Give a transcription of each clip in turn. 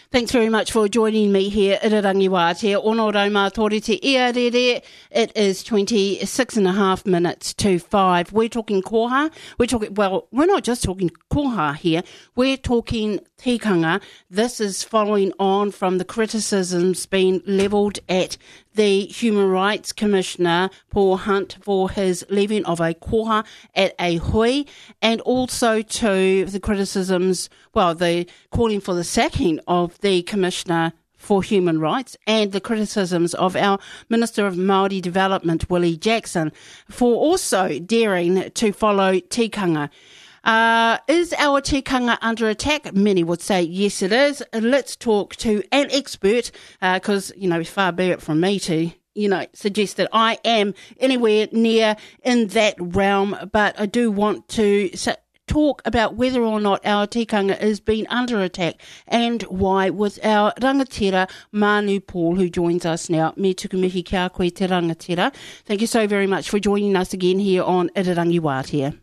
Thanks very much for joining me here at Rangiwātea. Ono raumā tore te ia rere. It is 26 and a half minutes to 5. We're talking koha. We're not just talking koha here. We're talking tikanga. This is following on from the criticisms being levelled at the Human Rights Commissioner, Paul Hunt, for his leaving of a koha at a hui, and also to the criticisms, the calling for the sacking of the Commissioner for Human Rights and the criticisms of our Minister of Māori Development, Willie Jackson, for also daring to follow tikanga. Is our tikanga under attack? Many would say yes, it is. Let's talk to an expert, because, far be it from me to, suggest that I am anywhere near in that realm, but I do want to talk about whether or not our tikanga is being under attack and why, with our rangatira, Manu Paul, who joins us now. Me tuku mihi kia koe te rangatira. Thank you so very much for joining us again here on Irirangi Wātea.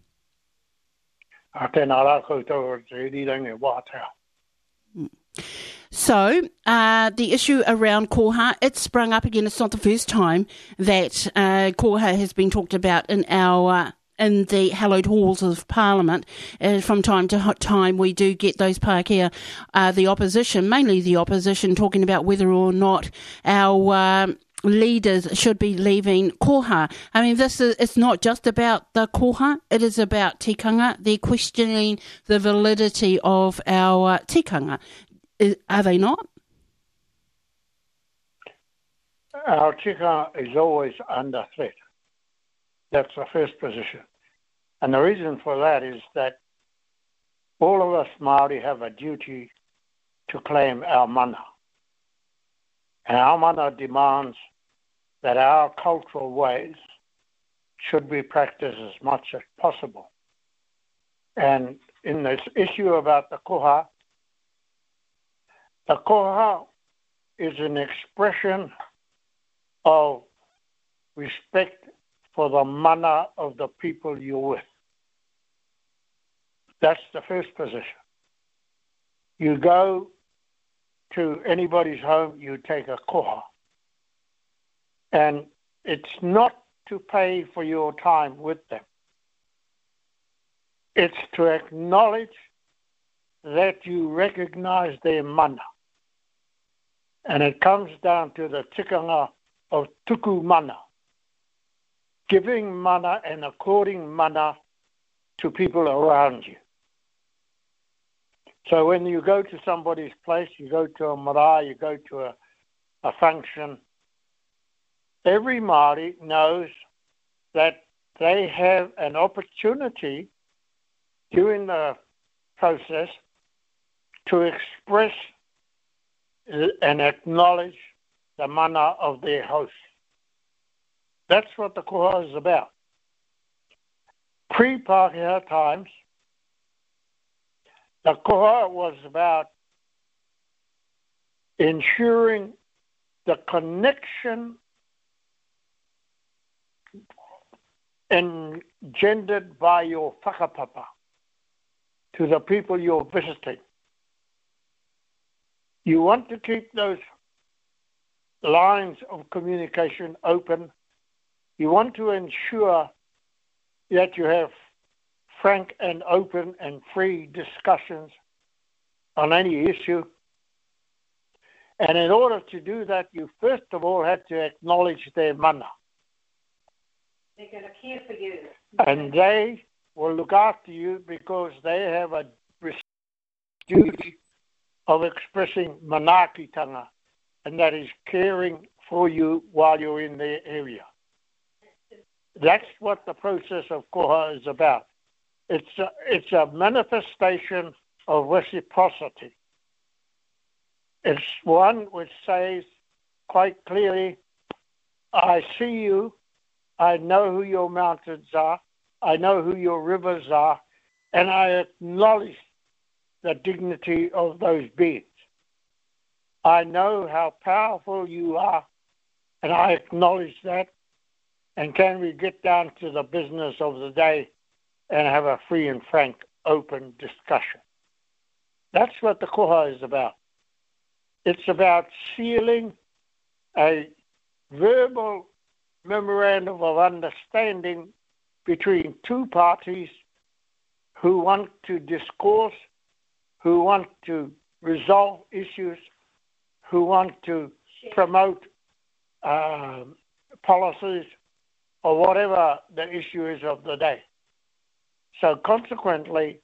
So, the issue around koha, it sprung up again. It's not the first time that koha has been talked about in the hallowed halls of Parliament. From time to time, we do get those Pākehā, the opposition, mainly the opposition, talking about whether or not our leaders should be leaving koha. I mean, it's not just about the koha, it is about tikanga. They're questioning the validity of our tikanga. Are they not? Our tikanga is always under threat. That's the first position. And the reason for that is that all of us Māori have a duty to claim our mana. And our mana demands that our cultural ways should be practiced as much as possible. And in this issue about the koha is an expression of respect for the mana of the people you're with. That's the first position. You go to anybody's home, you take a koha. And it's not to pay for your time with them. It's to acknowledge that you recognize their mana. And it comes down to the tikanga of tuku mana, giving mana and according mana to people around you. So when you go to somebody's place, you go to a marae, you go to a function, every Māori knows that they have an opportunity during the process to express and acknowledge the mana of their host. That's what the koha is about. Pre-Pākehā times, the koha was about ensuring the connection engendered by your whakapapa to the people you're visiting. You want to keep those lines of communication open. You want to ensure that you have frank and open and free discussions on any issue. And in order to do that, you first of all had to acknowledge their mana. They're going to care for you. And they will look after you because they have a duty of expressing manaakitanga, and that is caring for you while you're in their area. That's what the process of koha is about. It's a manifestation of reciprocity. It's one which says quite clearly, I see you, I know who your mountains are, I know who your rivers are, and I acknowledge the dignity of those beings. I know how powerful you are, and I acknowledge that. And can we get down to the business of the day and have a free and frank, open discussion? That's what the koha is about. It's about sealing a verbal memorandum of understanding between two parties who want to discourse, who want to resolve issues, who want to promote policies or whatever the issue is of the day. So consequently,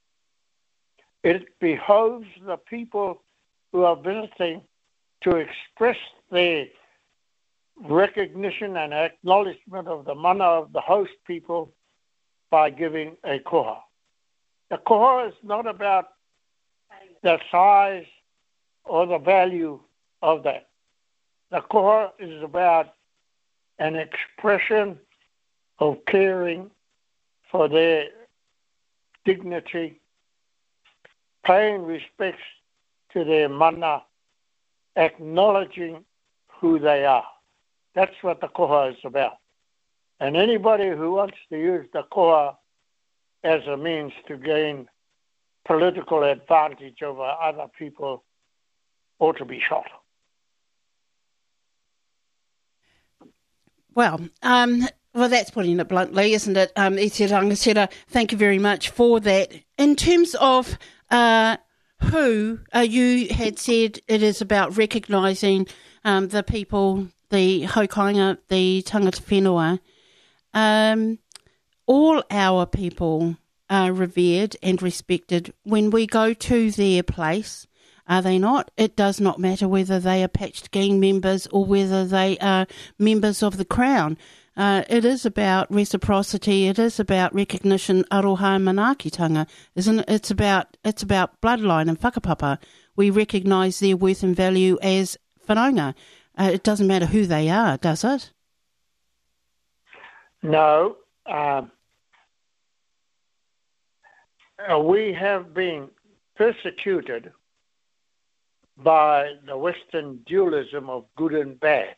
it behoves the people who are visiting to express their recognition and acknowledgement of the mana of the host people by giving a koha. The koha is not about the size or the value of that. The koha is about an expression of caring for their dignity, paying respects to their mana, acknowledging who they are. That's what the koha is about. And anybody who wants to use the koha as a means to gain political advantage over other people ought to be shot. Well, that's putting it bluntly, isn't it? Iti Rangatira, thank you very much for that. In terms of who you had said it is about recognising the people, the haukainga, the tangata whenua. All our people are revered and respected when we go to their place, are they not? It does not matter whether they are Patched Gang members or whether they are members of the Crown. It is about reciprocity. It is about recognition, aroha manaakitanga, isn't it? It's about bloodline and whakapapa. We recognise their worth and value as whanaunga. It doesn't matter who they are, does it? No. We have been persecuted by the Western dualism of good and bad.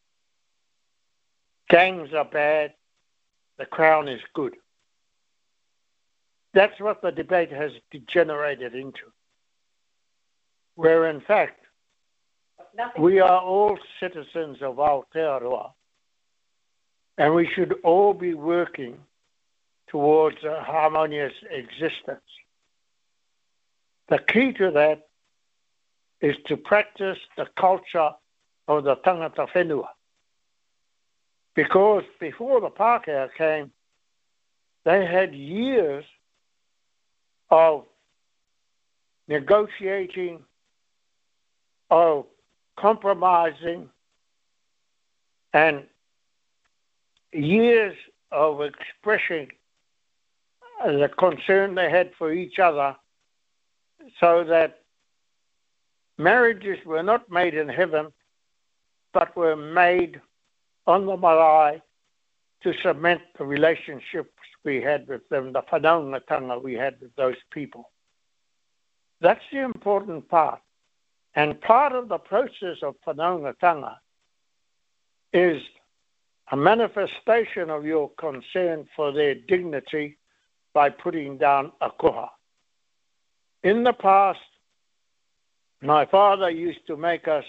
Gangs are bad, the Crown is good. That's what the debate has degenerated into. Where in fact, we are all citizens of Aotearoa, and we should all be working towards a harmonious existence. The key to that is to practice the culture of the tangata whenua. Because before the Pākehā came, they had years of negotiating, of compromising, and years of expressing the concern they had for each other, so that marriages were not made in heaven, but were made on the marae to cement the relationships we had with them, the whanaungatanga we had with those people. That's the important part. And part of the process of whanaungatanga is a manifestation of your concern for their dignity by putting down a koha. In the past, my father used to make us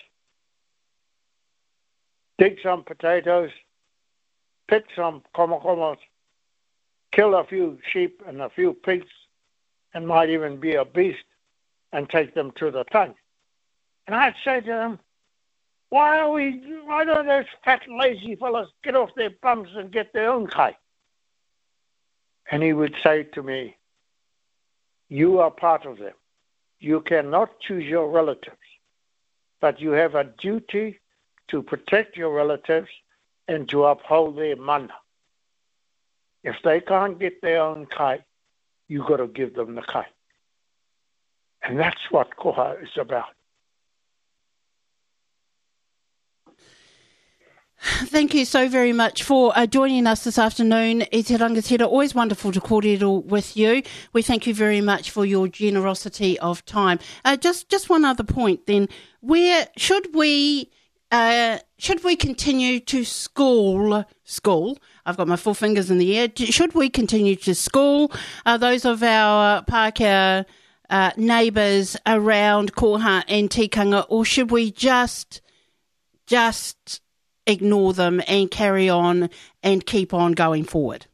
dig some potatoes, pick some komokomos, kill a few sheep and a few pigs, and might even be a beast, and take them to the tank. And I'd say to them, why don't those fat, lazy fellas get off their bums and get their own kai? And he would say to me, you are part of them. You cannot choose your relatives, but you have a duty to protect your relatives and to uphold their mana. If they can't get their own kai, you've got to give them the kai. And that's what koha is about. Thank you so very much for joining us this afternoon. Iti Rangatira, always wonderful to kōrero with you. We thank you very much for your generosity of time. Just one other point then. Where should we continue to school? I've got my four fingers in the air. Should we continue to school those of our Pākehā neighbours around Koha and Tikanga, or should we just ignore them and carry on and keep on going forward?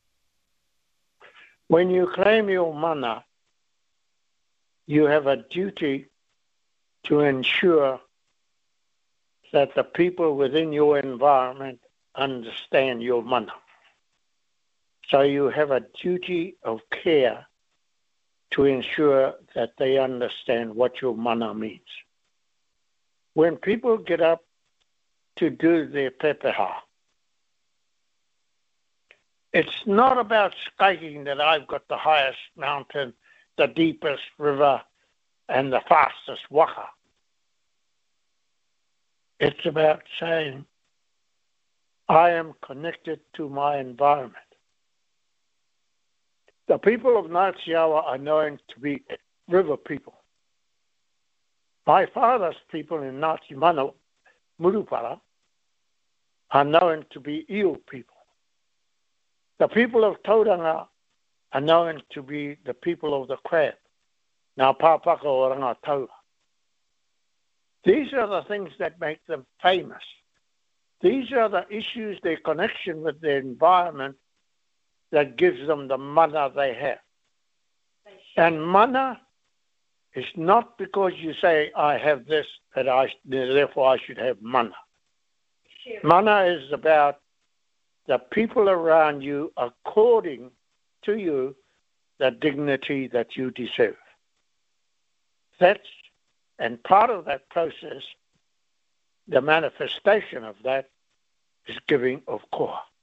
When you claim your mana, you have a duty to ensure that the people within your environment understand your mana. So you have a duty of care to ensure that they understand what your mana means. When people get up to do their pepeha, it's not about skating that I've got the highest mountain, the deepest river, and the fastest waka. It's about saying, I am connected to my environment. The people of Ngāti are known to be river people. My father's people in Ngāti Mano, Murupara, are known to be eel people. The people of Tauranga are known to be the people of the crab. Ngā pāpaka o Rangataura. These are the things that make them famous. These are the issues, their connection with their environment, that gives them the mana they have. And mana is not because you say, I have this, therefore I should have mana. Sure. Mana is about the people around you according to you the dignity that you deserve. And part of that process, the manifestation of that, is giving of koa.